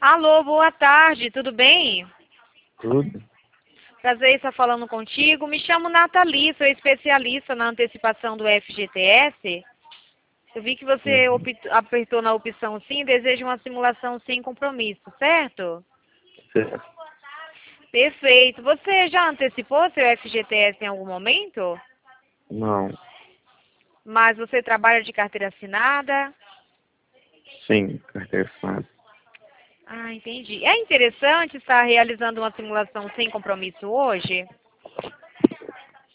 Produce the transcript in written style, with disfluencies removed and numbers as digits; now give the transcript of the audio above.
Alô, boa tarde, tudo bem? Tudo? Prazer em estar falando contigo. Me chamo Nathalie, sou especialista na antecipação do FGTS. Eu vi que você Uhum. apertou na opção sim e deseja uma simulação sem compromisso, certo? Certo. Perfeito. Você já antecipou seu FGTS em algum momento? Não. Mas você trabalha de carteira assinada? Sim, carteira assinada. Ah, entendi. É interessante estar realizando uma simulação sem compromisso hoje?